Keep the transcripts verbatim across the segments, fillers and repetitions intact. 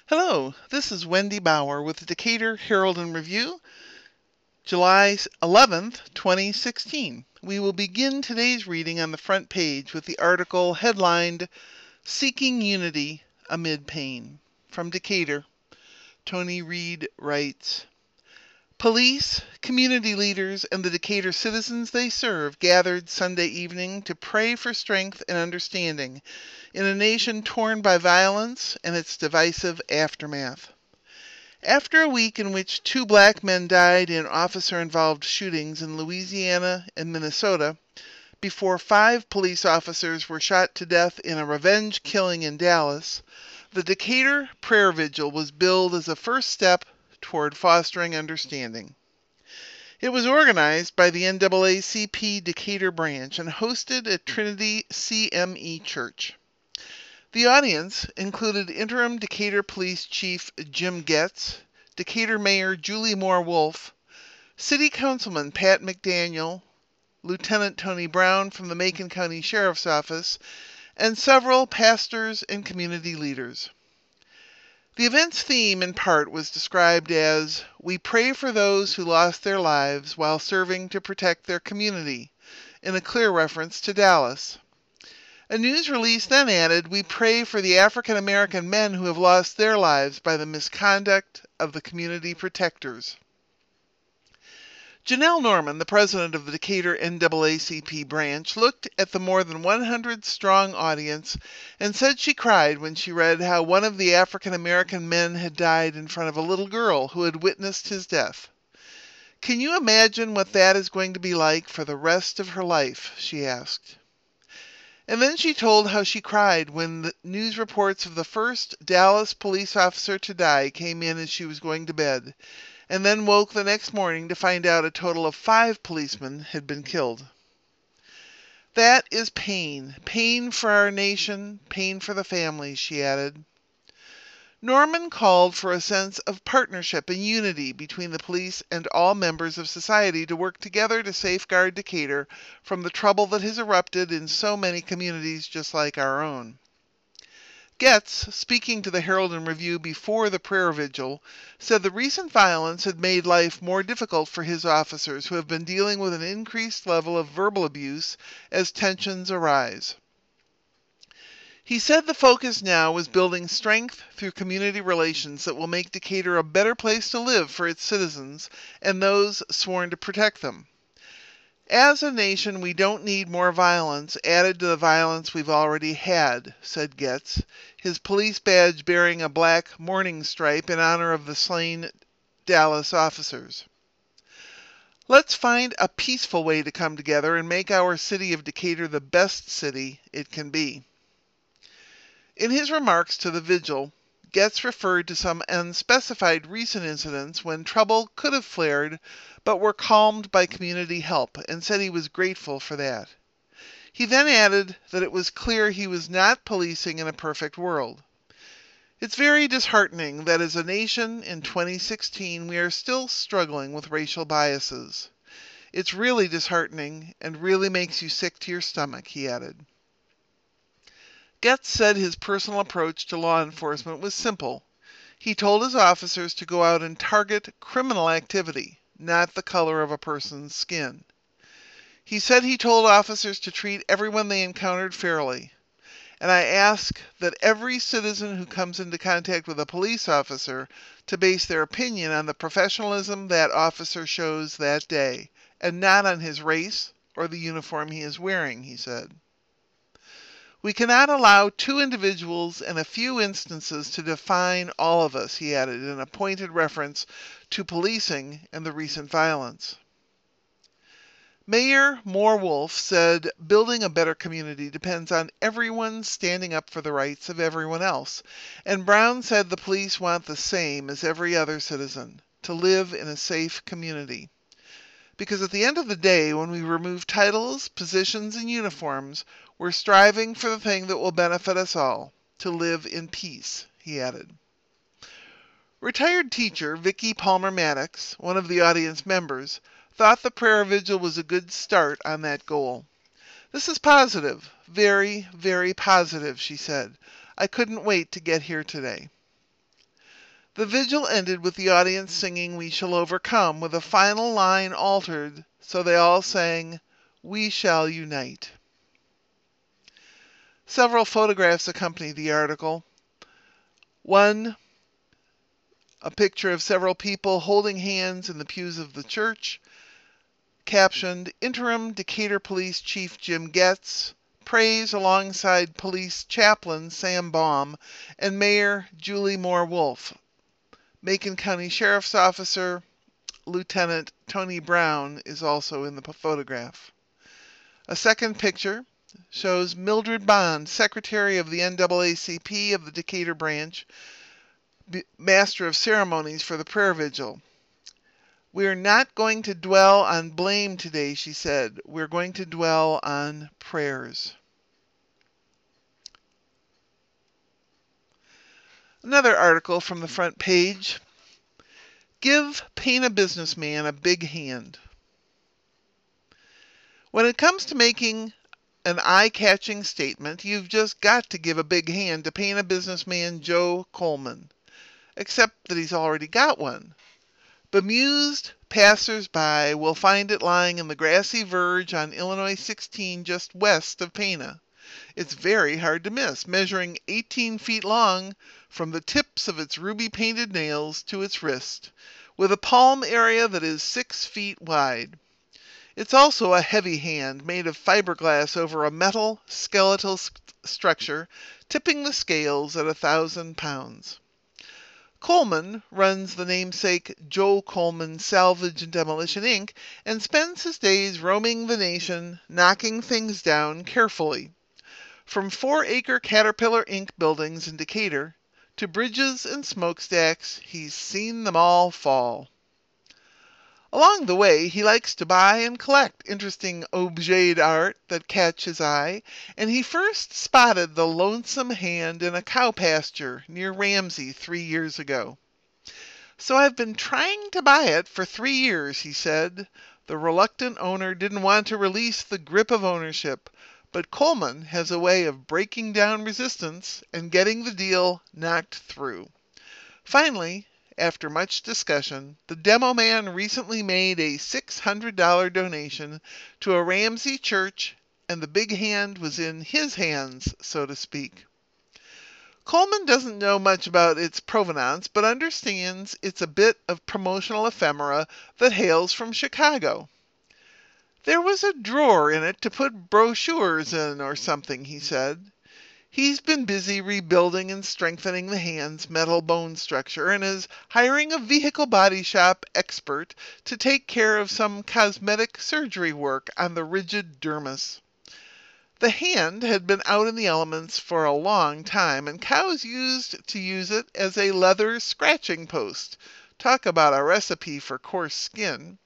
Hello, this is Wendy Bauer with the Decatur Herald and Review, July eleventh, twenty sixteen. We will begin today's reading on the front page with the article headlined, Seeking Unity Amid Pain. From Decatur, Tony Reed writes, Police, community leaders, and the Decatur citizens they serve gathered Sunday evening to pray for strength and understanding in a nation torn by violence and its divisive aftermath. After a week in which two black men died in officer-involved shootings in Louisiana and Minnesota, before five police officers were shot to death in a revenge killing in Dallas, the Decatur Prayer Vigil was billed as a first step toward fostering understanding. It was organized by the N double A C P Decatur branch and hosted at Trinity C M E Church. The audience included Interim Decatur Police Chief Jim Getz, Decatur Mayor Julie Moore Wolfe, City Councilman Pat McDaniel, Lieutenant Tony Brown from the Macon County Sheriff's Office, and several pastors and community leaders. The event's theme, in part, was described as, We pray for those who lost their lives while serving to protect their community, in a clear reference to Dallas. A news release then added, We pray for the African American men who have lost their lives by the misconduct of the community protectors. Janelle Norman, the president of the Decatur N double A C P branch, looked at the more than one hundred strong audience and said she cried when she read how one of the African American men had died in front of a little girl who had witnessed his death. Can you imagine what that is going to be like for the rest of her life? She asked. And then she told how she cried when the news reports of the first Dallas police officer to die came in as she was going to bed, and then woke the next morning to find out a total of five policemen had been killed. That is pain. Pain for our nation, pain for the families, she added. Norman called for a sense of partnership and unity between the police and all members of society to work together to safeguard Decatur from the trouble that has erupted in so many communities just like our own. Getz, speaking to the Herald and Review before the prayer vigil, said the recent violence had made life more difficult for his officers who have been dealing with an increased level of verbal abuse as tensions arise. He said the focus now was building strength through community relations that will make Decatur a better place to live for its citizens and those sworn to protect them. As a nation, we don't need more violence added to the violence we've already had, said Getz, his police badge bearing a black mourning stripe in honor of the slain Dallas officers. Let's find a peaceful way to come together and make our city of Decatur the best city it can be. In his remarks to the vigil, Getz referred to some unspecified recent incidents when trouble could have flared but were calmed by community help, and said he was grateful for that. He then added that it was clear he was not policing in a perfect world. It's very disheartening that as a nation in twenty sixteen we are still struggling with racial biases. It's really disheartening and really makes you sick to your stomach, he added. Getz said his personal approach to law enforcement was simple. He told his officers to go out and target criminal activity, not the color of a person's skin. He said he told officers to treat everyone they encountered fairly. And I ask that every citizen who comes into contact with a police officer to base their opinion on the professionalism that officer shows that day, and not on his race or the uniform he is wearing, he said. We cannot allow two individuals and a few instances to define all of us, he added in a pointed reference to policing and the recent violence. Mayor Moore Wolfe said building a better community depends on everyone standing up for the rights of everyone else, and Brown said the police want the same as every other citizen, to live in a safe community. Because at the end of the day, when we remove titles, positions, and uniforms, we're striving for the thing that will benefit us all, to live in peace, he added. Retired teacher Vicki Palmer Maddox, one of the audience members, thought the prayer vigil was a good start on that goal. This is positive, very, very positive, she said. I couldn't wait to get here today. The vigil ended with the audience singing "We Shall Overcome," with a final line altered, so they all sang "We Shall Unite." Several photographs accompany the article. One, a picture of several people holding hands in the pews of the church, captioned "Interim Decatur Police Chief Jim Getz prays alongside Police Chaplain Sam Baum and Mayor Julie Moore Wolfe. Macon County Sheriff's Officer Lieutenant Tony Brown is also in the photograph." A second picture shows Mildred Bond, Secretary of the N double A C P of the Decatur branch, Master of Ceremonies for the prayer vigil. "We are not going to dwell on blame today," she said. "We're going to dwell on prayers." Another article from the front page. Give Pana businessman a big hand. When it comes to making an eye-catching statement, you've just got to give a big hand to Pana businessman Joe Coleman, except that he's already got one. Bemused passers-by will find it lying in the grassy verge on Illinois sixteen just west of Pana. It's very hard to miss, measuring eighteen feet long from the tips of its ruby-painted nails to its wrist, with a palm area that is six feet wide. It's also a heavy hand made of fiberglass over a metal skeletal st- structure, tipping the scales at a thousand pounds. Coleman runs the namesake Joe Coleman Salvage and Demolition Incorporated and spends his days roaming the nation, knocking things down carefully. From four-acre Caterpillar Incorporated buildings in Decatur to bridges and smokestacks, he's seen them all fall. Along the way, he likes to buy and collect interesting objets d'art that catch his eye, and he first spotted the lonesome hand in a cow pasture near Ramsey three years ago. "So I've been trying to buy it for three years," he said. The reluctant owner didn't want to release the grip of ownership, but Coleman has a way of breaking down resistance and getting the deal knocked through. Finally, after much discussion, the demo man recently made a six hundred dollars donation to a Ramsey church, and the big hand was in his hands, so to speak. Coleman doesn't know much about its provenance, but understands it's a bit of promotional ephemera that hails from Chicago. "There was a drawer in it to put brochures in or something," he said. He's been busy rebuilding and strengthening the hand's metal bone structure and is hiring a vehicle body shop expert to take care of some cosmetic surgery work on the rigid dermis. The hand had been out in the elements for a long time, and cows used to use it as a leather scratching post. Talk about a recipe for coarse skin.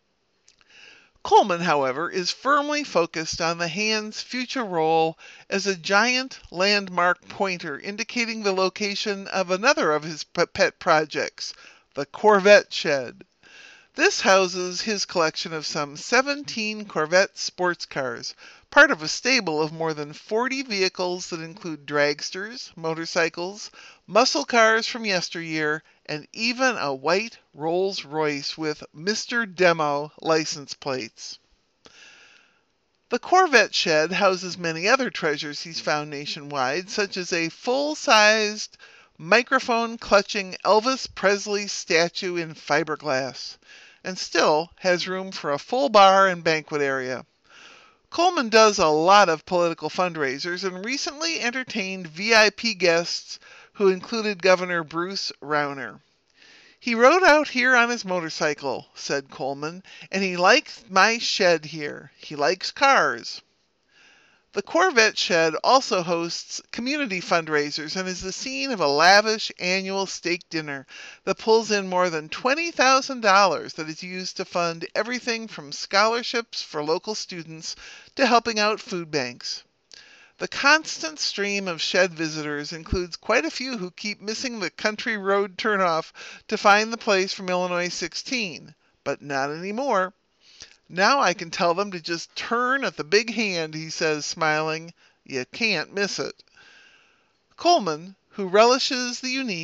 Coleman, however, is firmly focused on the hand's future role as a giant landmark pointer indicating the location of another of his pet projects, the Corvette Shed. This houses his collection of some seventeen Corvette sports cars, part of a stable of more than forty vehicles that include dragsters, motorcycles, muscle cars from yesteryear, and even a white Rolls-Royce with Mister Demo license plates. The Corvette Shed houses many other treasures he's found nationwide, such as a full-sized, microphone-clutching Elvis Presley statue in fiberglass, and still has room for a full bar and banquet area. Coleman does a lot of political fundraisers and recently entertained V I P guests who included Governor Bruce Rauner. "He rode out here on his motorcycle," said Coleman, "and he likes my shed here. He likes cars." The Corvette Shed also hosts community fundraisers and is the scene of a lavish annual steak dinner that pulls in more than twenty thousand dollars that is used to fund everything from scholarships for local students to helping out food banks. The constant stream of shed visitors includes quite a few who keep missing the country road turnoff to find the place from Illinois sixteen, but not anymore. "Now I can tell them to just turn at the big hand," he says, smiling. "You can't miss it." Coleman, who relishes the unique,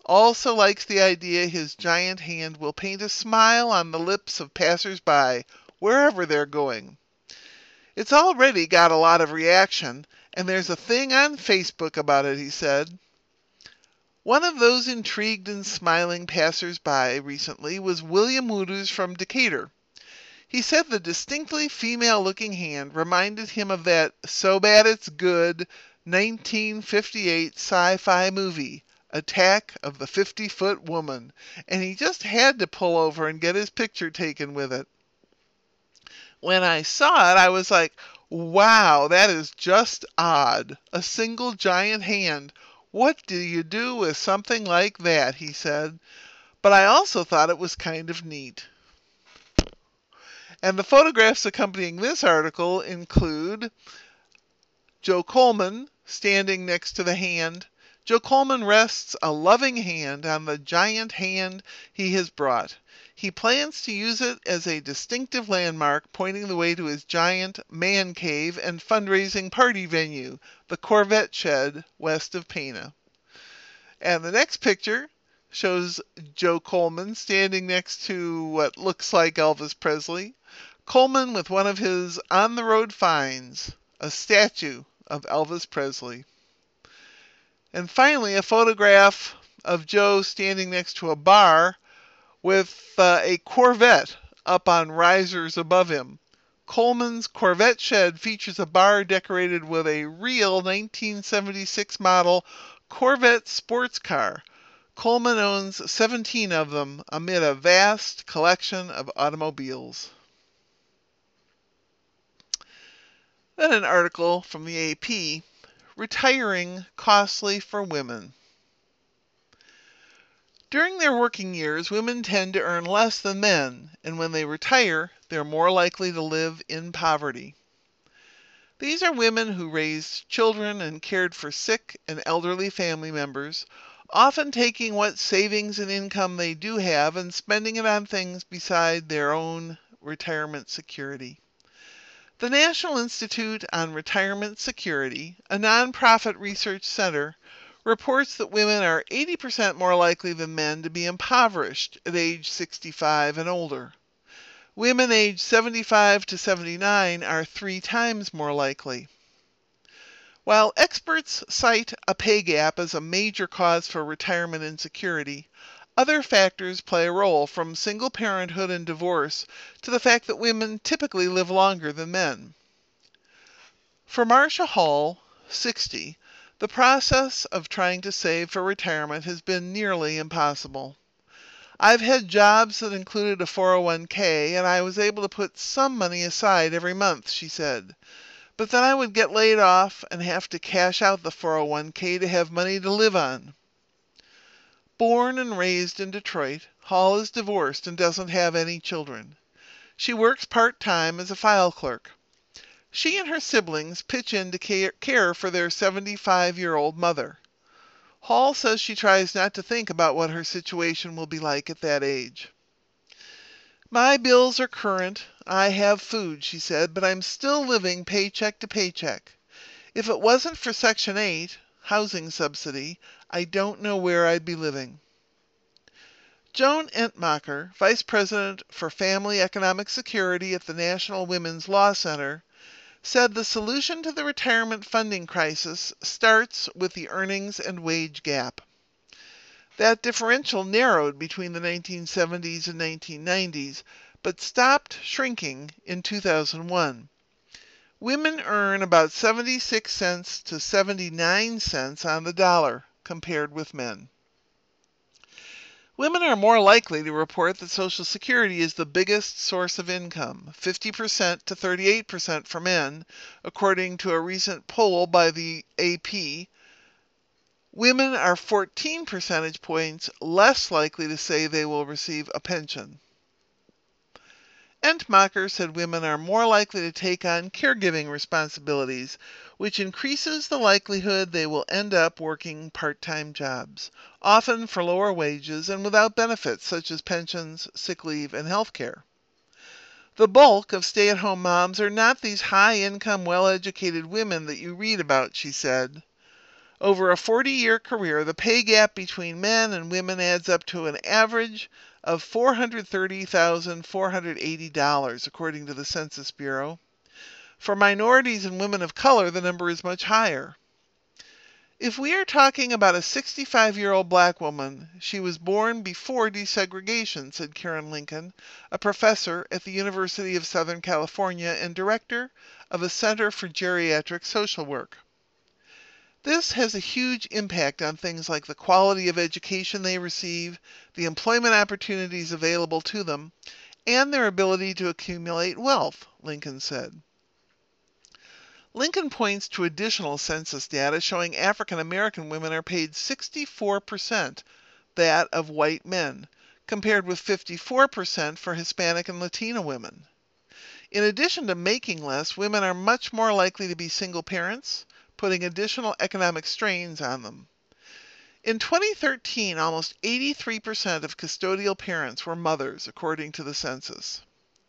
Also likes the idea his giant hand will paint a smile on the lips of passers-by, wherever they're going. It's already got a lot of reaction, and there's a thing on Facebook about it, he said. One of those intrigued and smiling passers-by recently was William Wooters from Decatur. He said the distinctly female-looking hand reminded him of that So Bad It's Good nineteen fifty-eight sci-fi movie, Attack of the fifty-Foot Woman, and he just had to pull over and get his picture taken with it. When I saw it, I was like, wow, that is just odd. A single giant hand. What do you do with something like that, he said. But I also thought it was kind of neat. And the photographs accompanying this article include Joe Coleman standing next to the hand. Joe Coleman rests a loving hand on the giant hand he has brought. He plans to use it as a distinctive landmark pointing the way to his giant man cave and fundraising party venue, the Corvette Shed, west of Pana. And the next picture shows Joe Coleman standing next to what looks like Elvis Presley. Coleman with one of his on-the-road finds, a statue of Elvis Presley. And finally, a photograph of Joe standing next to a bar with uh, a Corvette up on risers above him. Coleman's Corvette Shed features a bar decorated with a real nineteen seventy-six model Corvette sports car. Coleman owns seventeen of them amid a vast collection of automobiles. Then an article from the A P, Retiring Costly for Women. During their working years, women tend to earn less than men, and when they retire, they're more likely to live in poverty. These are women who raised children and cared for sick and elderly family members, often taking what savings and income they do have and spending it on things beside their own retirement security. The National Institute on Retirement Security, a nonprofit research center, reports that women are eighty percent more likely than men to be impoverished at age sixty-five and older. Women aged seventy-five to seventy-nine are three times more likely. While experts cite a pay gap as a major cause for retirement insecurity, other factors play a role, from single parenthood and divorce to the fact that women typically live longer than men. For Marcia Hall, sixty, the process of trying to save for retirement has been nearly impossible. I've had jobs that included a four oh one k, and I was able to put some money aside every month, she said. But then I would get laid off and have to cash out the four oh one k to have money to live on. Born and raised in Detroit, Hall is divorced and doesn't have any children. She works part-time as a file clerk. She and her siblings pitch in to care, care for their seventy-five-year-old mother. Hall says she tries not to think about what her situation will be like at that age. My bills are current. I have food, she said, but I'm still living paycheck to paycheck. If it wasn't for Section eight, housing subsidy, I don't know where I'd be living. Joan Entmacher, Vice President for Family Economic Security at the National Women's Law Center, said the solution to the retirement funding crisis starts with the earnings and wage gap. That differential narrowed between the nineteen seventies and nineteen nineties, but stopped shrinking in two thousand one. Women earn about seventy-six cents to seventy-nine cents on the dollar compared with men. Women are more likely to report that Social Security is the biggest source of income, fifty percent to thirty-eight percent for men, according to a recent poll by the A P. Women are fourteen percentage points less likely to say they will receive a pension. Entmacher said women are more likely to take on caregiving responsibilities, which increases the likelihood they will end up working part-time jobs, often for lower wages and without benefits such as pensions, sick leave, and health care. The bulk of stay-at-home moms are not these high-income, well-educated women that you read about, she said. Over a forty-year career, the pay gap between men and women adds up to an average of four hundred thirty thousand four hundred eighty dollars, according to the Census Bureau. For minorities and women of color, the number is much higher. If we are talking about a sixty-five-year-old black woman, she was born before desegregation, said Karen Lincoln, a professor at the University of Southern California and director of a Center for Geriatric Social Work. This has a huge impact on things like the quality of education they receive, the employment opportunities available to them, and their ability to accumulate wealth, Lincoln said. Lincoln points to additional census data showing African American women are paid sixty-four percent that of white men, compared with fifty-four percent for Hispanic and Latino women. In addition to making less, women are much more likely to be single parents, putting additional economic strains on them. In twenty thirteen, almost eighty-three percent of custodial parents were mothers, according to the census.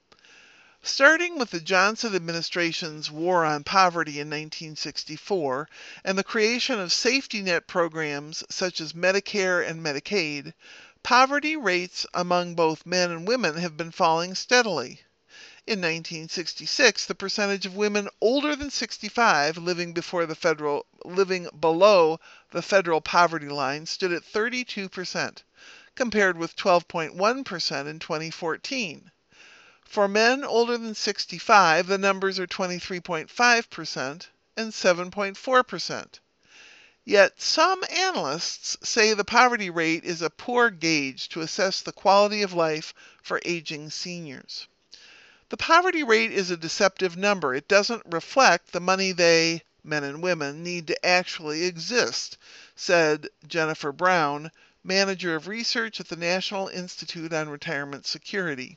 Starting with the Johnson administration's war on poverty in nineteen sixty-four and the creation of safety net programs such as Medicare and Medicaid, poverty rates among both men and women have been falling steadily. In nineteen sixty-six, the percentage of women older than sixty-five living before the federal living below the federal poverty line stood at thirty-two percent, compared with twelve point one percent in twenty fourteen. For men older than sixty-five, the numbers are twenty-three point five percent and seven point four percent. Yet some analysts say the poverty rate is a poor gauge to assess the quality of life for aging seniors. The poverty rate is a deceptive number. It doesn't reflect the money they, men and women, need to actually exist, said Jennifer Brown, manager of research at the National Institute on Retirement Security.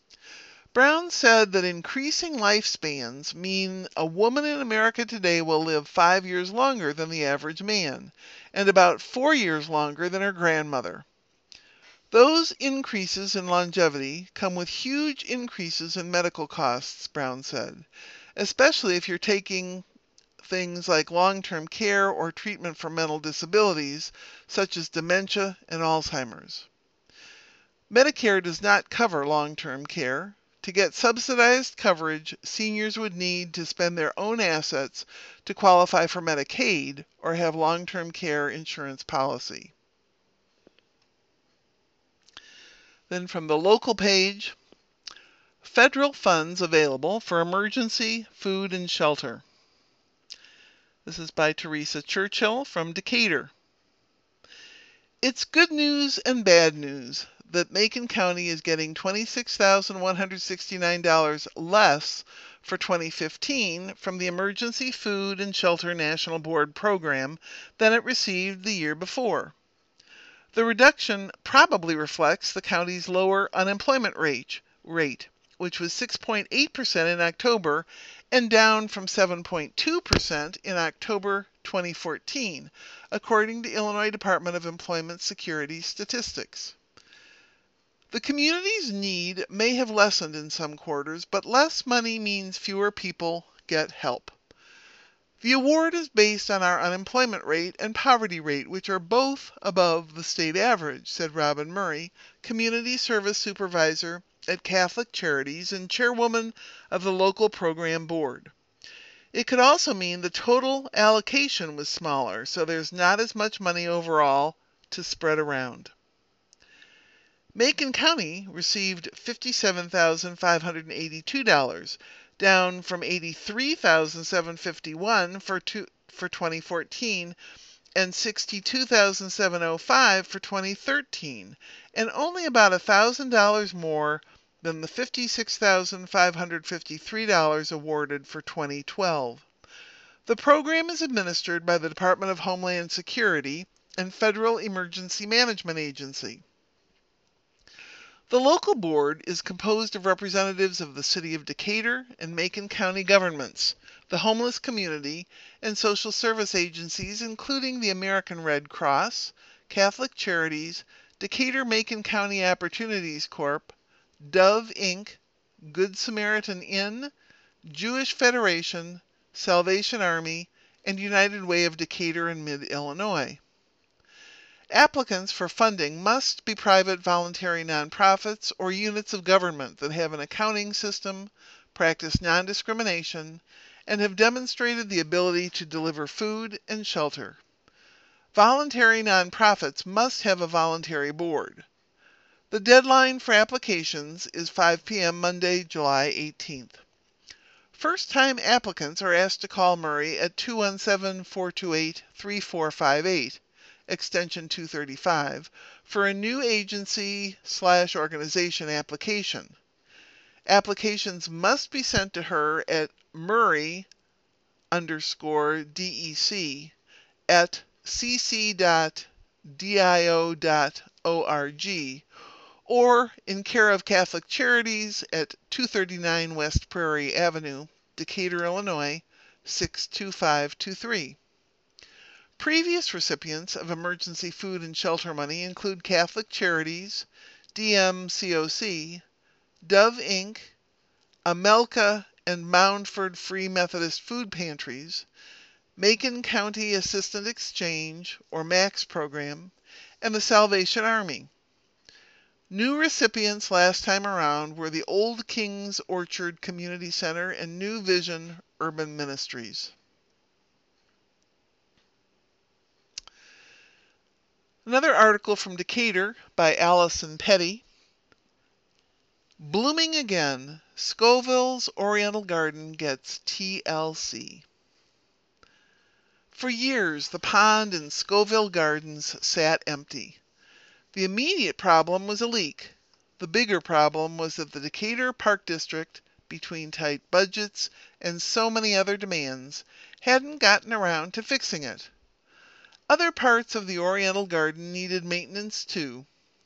Brown said that increasing lifespans mean a woman in America today will live five years longer than the average man, and about four years longer than her grandmother. Those increases in longevity come with huge increases in medical costs, Brown said, especially if you're taking things like long-term care or treatment for mental disabilities, such as dementia and Alzheimer's. Medicare does not cover long-term care. To get subsidized coverage, seniors would need to spend their own assets to qualify for Medicaid or have long-term care insurance policy. Then from the local page, federal funds available for emergency food and shelter. This is by Teresa Churchill from Decatur. It's good news and bad news that Macon County is getting twenty-six thousand one hundred sixty-nine dollars less for twenty fifteen from the Emergency Food and Shelter National Board program than it received the year before. The reduction probably reflects the county's lower unemployment rate, rate which was six point eight percent in October and down from seven point two percent in October twenty fourteen, according to Illinois Department of Employment Security statistics. The community's need may have lessened in some quarters, but less money means fewer people get help. The award is based on our unemployment rate and poverty rate, which are both above the state average, said Robin Murray, Community Service Supervisor at Catholic Charities and Chairwoman of the local program board. It could also mean the total allocation was smaller, so there's not as much money overall to spread around. Macon County received fifty-seven thousand five hundred eighty-two dollars, down from eighty-three thousand seven hundred fifty-one dollars for, two, for twenty fourteen and sixty-two thousand seven hundred five dollars for twenty thirteen, and only about one thousand dollars more than the fifty-six thousand five hundred fifty-three dollars awarded for twenty twelve. The program is administered by the Department of Homeland Security and Federal Emergency Management Agency. The local board is composed of representatives of the City of Decatur and Macon County governments, the homeless community, and social service agencies including the American Red Cross, Catholic Charities, Decatur-Macon County Opportunities Corp, Dove Incorporated, Good Samaritan Inn, Jewish Federation, Salvation Army, and United Way of Decatur and Mid-Illinois. Applicants for funding must be private voluntary nonprofits or units of government that have an accounting system, practice non-discrimination, and have demonstrated the ability to deliver food and shelter. Voluntary nonprofits must have a voluntary board. The deadline for applications is five p m Monday, July eighteenth. First-time applicants are asked to call Murray at two one seven, four two eight, three four five eight, extension two thirty-five, for a new agency slash organization application. Applications must be sent to her at Murray underscore DEC at cc dot dio dot org or in care of Catholic Charities at two thirty-nine West Prairie Avenue, Decatur, Illinois, six two five two three. Previous recipients of emergency food and shelter money include Catholic Charities, D M C O C, Dove Incorporated, Amelka and Moundford Free Methodist Food Pantries, Macon County Assistant Exchange, or MAX program, and the Salvation Army. New recipients last time around were the Old Kings Orchard Community Center and New Vision Urban Ministries. Another article from Decatur by Allison Petty. Blooming again, Scoville's Oriental Garden gets T L C. For years, the pond in Scoville Gardens sat empty. The immediate problem was a leak. The bigger problem was that the Decatur Park District, between tight budgets and so many other demands, hadn't gotten around to fixing it. Other parts of the Oriental Garden needed maintenance too.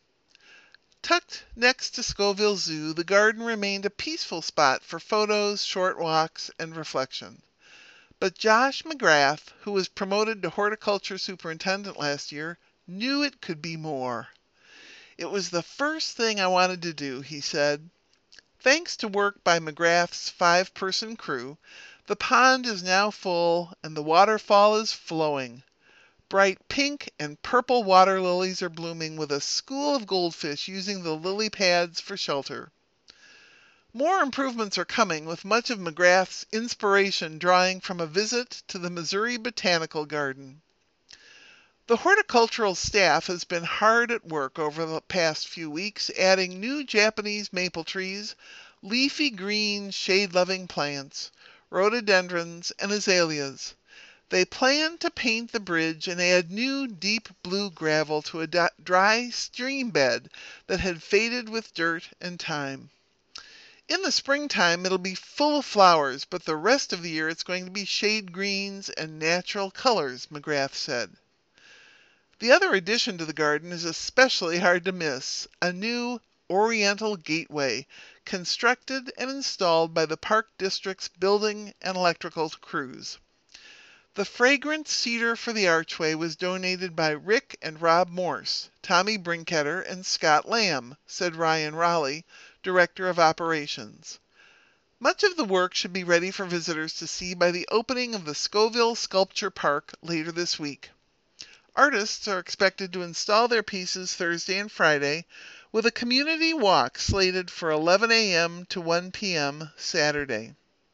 Tucked next to Scoville Zoo, the garden remained a peaceful spot for photos, short walks, and reflection. But Josh McGrath, who was promoted to horticulture superintendent last year, knew it could be more. It was the first thing I wanted to do, he said. Thanks to work by McGrath's five-person crew, the pond is now full and the waterfall is flowing. Bright pink and purple water lilies are blooming with a school of goldfish using the lily pads for shelter. More improvements are coming, with much of McGrath's inspiration drawing from a visit to the Missouri Botanical Garden. The horticultural staff has been hard at work over the past few weeks, adding new Japanese maple trees, leafy green shade-loving plants, rhododendrons, and azaleas. They plan to paint the bridge and add new deep blue gravel to a dry stream bed that had faded with dirt and time. In the springtime, it'll be full of flowers, but the rest of the year it's going to be shade greens and natural colors, McGrath said. The other addition to the garden is especially hard to miss, a new Oriental Gateway, constructed and installed by the Park District's building and electrical crews. The fragrant cedar for the archway was donated by Rick and Rob Morse, Tommy Brinketter, and Scott Lamb, said Ryan Raleigh, Director of Operations. Much of the work should be ready for visitors to see by the opening of the Scoville Sculpture Park later this week. Artists are expected to install their pieces Thursday and Friday, with a community walk slated for eleven a m to one p m Saturday.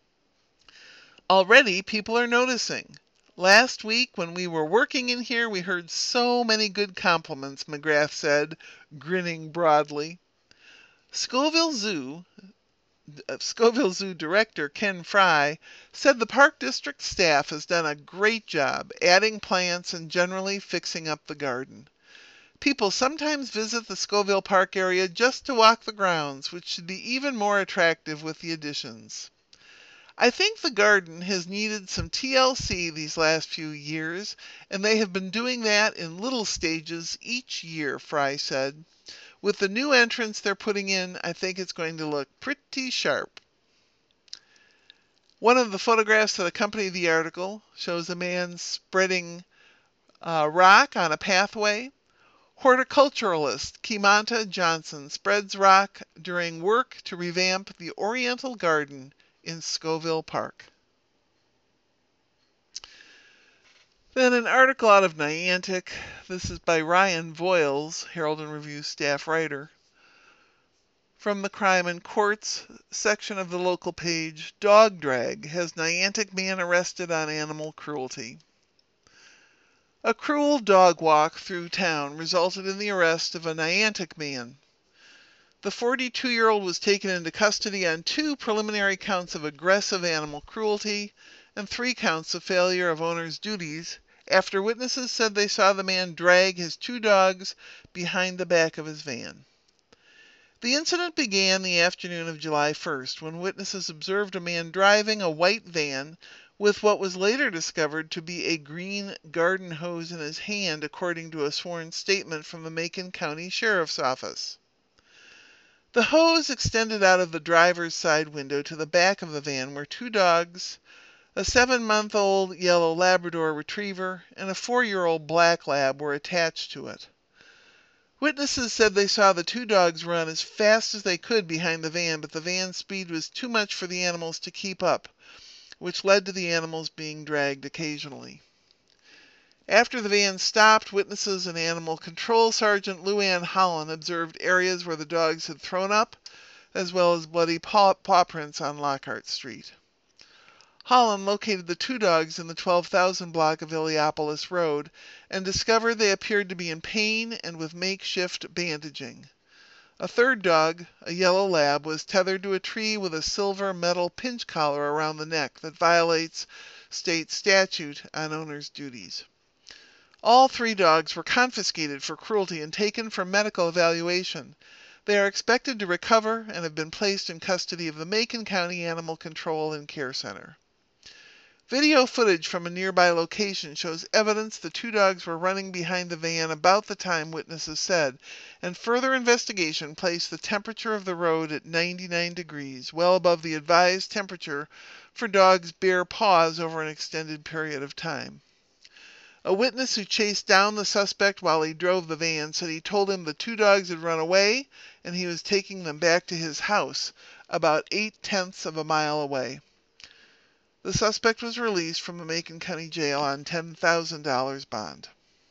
Already, people are noticing. Last week, when we were working in here, we heard so many good compliments, McGrath said, grinning broadly. Scoville Zoo, uh, Scoville Zoo Director Ken Fry said the Park District staff has done a great job adding plants and generally fixing up the garden. People sometimes visit the Scoville Park area just to walk the grounds, which should be even more attractive with the additions. I think the garden has needed some T L C these last few years, and they have been doing that in little stages each year, Fry said. With the new entrance they're putting in, I think it's going to look pretty sharp. One of the photographs that accompany the article shows a man spreading uh, rock on a pathway. Horticulturalist Kimanta Johnson spreads rock during work to revamp the Oriental Garden in Scoville Park. Then an article out of Niantic. This is by Ryan Voiles, Herald and Review staff writer. From the Crime and Courts section of the local page, dog drag has Niantic man arrested on animal cruelty. A cruel dog walk through town resulted in the arrest of a Niantic man. The forty-two-year-old was taken into custody on two preliminary counts of aggressive animal cruelty and three counts of failure of owner's duties after witnesses said they saw the man drag his two dogs behind the back of his van. The incident began the afternoon of July first when witnesses observed a man driving a white van with what was later discovered to be a green garden hose in his hand, according to a sworn statement from the Macon County Sheriff's Office. The hose extended out of the driver's side window to the back of the van where two dogs, a seven-month-old yellow Labrador retriever and a four-year-old black lab, were attached to it. Witnesses said they saw the two dogs run as fast as they could behind the van, but the van's speed was too much for the animals to keep up, which led to the animals being dragged occasionally. After the van stopped, witnesses and Animal Control Sergeant Luann Holland observed areas where the dogs had thrown up, as well as bloody paw, paw prints on Lockhart Street. Holland located the two dogs in the twelve thousand block of Illiopolis Road and discovered they appeared to be in pain and with makeshift bandaging. A third dog, a yellow lab, was tethered to a tree with a silver metal pinch collar around the neck that violates state statute on owner's duties. All three dogs were confiscated for cruelty and taken for medical evaluation. They are expected to recover and have been placed in custody of the Macon County Animal Control and Care Center. Video footage from a nearby location shows evidence the two dogs were running behind the van about the time witnesses said, and further investigation placed the temperature of the road at ninety-nine degrees, well above the advised temperature for dogs' bare paws over an extended period of time. A witness who chased down the suspect while he drove the van said he told him the two dogs had run away and he was taking them back to his house, about eight-tenths of a mile away. The suspect was released from the Macon County Jail on ten thousand dollars bond.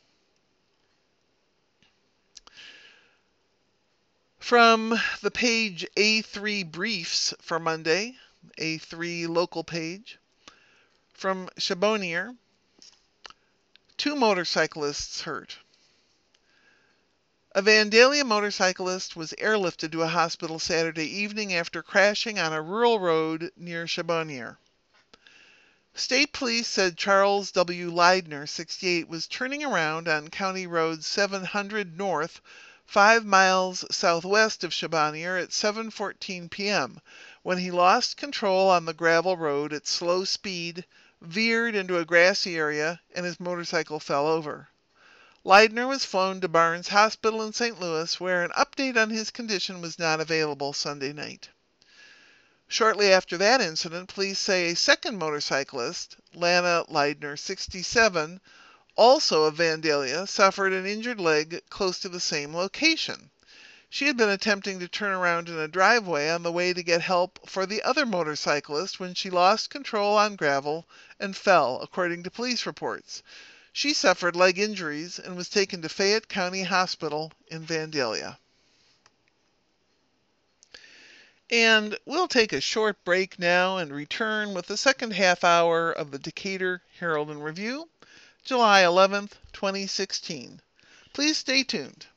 From the page A three Briefs for Monday, A three local page, from Charbonnier, two motorcyclists hurt. A Vandalia motorcyclist was airlifted to a hospital Saturday evening after crashing on a rural road near Charbonnier. State police said Charles W. Leidner, sixty-eight, was turning around on County Road seven hundred North, five miles southwest of Charbonnier at seven fourteen p m when he lost control on the gravel road at slow speed, veered into a grassy area, and his motorcycle fell over. Leidner was flown to Barnes Hospital in Saint Louis, where an update on his condition was not available Sunday night. Shortly after that incident, police say a second motorcyclist, Lana Leidner, sixty-seven, also of Vandalia, suffered an injured leg close to the same location. She had been attempting to turn around in a driveway on the way to get help for the other motorcyclist when she lost control on gravel and fell, according to police reports. She suffered leg injuries and was taken to Fayette County Hospital in Vandalia. And we'll take a short break now and return with the second half hour of the Decatur Herald and Review, July eleventh, twenty sixteen. Please stay tuned.